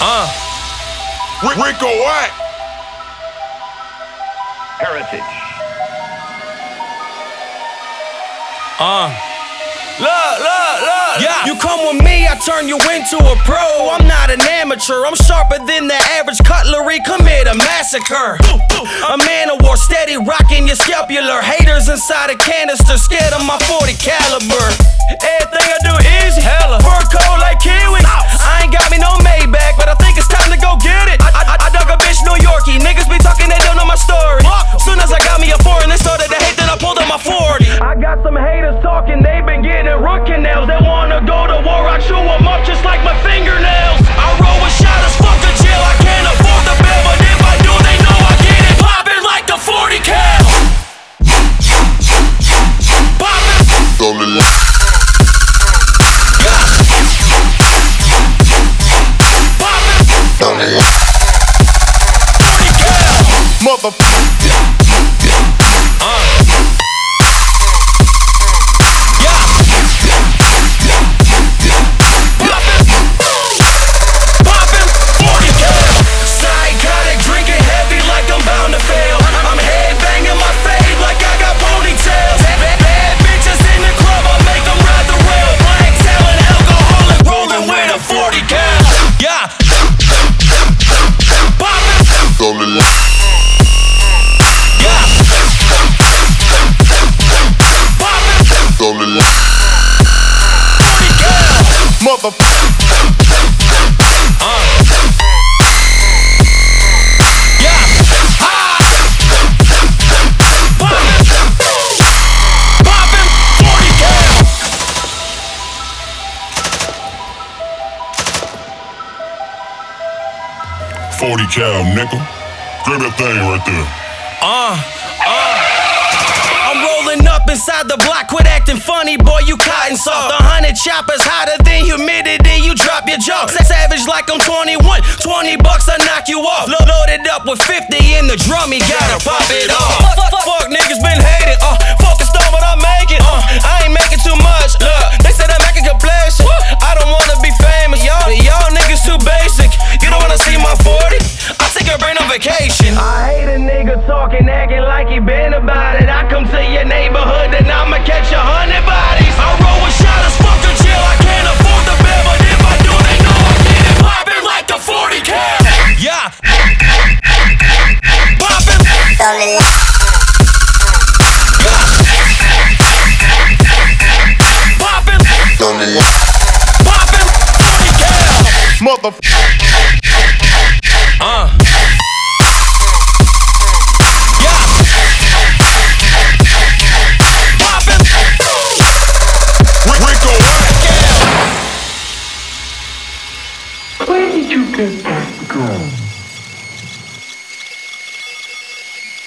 Rico what? Heritage. Look. Yeah. You come with me, I turn you into a pro. I'm not an amateur, I'm sharper than the average cutlery. Commit a massacre. A man of war, steady rocking your scapular. Haters inside a canister, scared of my 40 caliber. Everything I do easy, hella. Fur cold like kiwis. I ain't got me no Maybach, but I think it's time to go get it. I dug a bitch New Yorkie. Niggas be talking, they don't know my story. Soon as I got me a foreign, they started to hate, then I pulled up my 40. I got some haters talking, they been getting root canals. They wanna go to war, I chew them up just like my fingernails. I roll with shotters, fuck a jail, I can't afford the bill, but if I do, they know I get it poppin' like the 40 cal. Poppin'. Mother. Psychotic, drinking heavy like I'm bound to fail. I'm headbanging my fade like I got ponytails. Bad bitches in the club, I make them ride the rail. Black talent, alcoholic, rolling with a 40 cal. Yeah. Poppin'. Mother. $40 cal, nickel. Grab that thing right there. I'm rolling up inside the block, quit acting funny, boy, you cotton soft. 100 choppers hotter than humidity, you drop your jaw. Savage like I'm 21, $20, I knock you off. Loaded up with 50 in the drum, he gotta pop it off. Fuck niggas been hating, focused on what I make it. I ain't making too much, they said I'm acting complacent. I don't wanna be famous, y'all niggas too basic. You don't wanna see my 40? I take a brain on vacation. I hate a nigga talking, acting like he been about it. I come to your neighborhood and I'ma catch 100 bodies. I roll with shotters, fuck a jail, I can't afford the bill, but if I do, they know I get it poppin' like the 40 cal. Yeah. Poppin'. Poppin'. Poppin'. 40 cal. Mother. Where did you get that gun?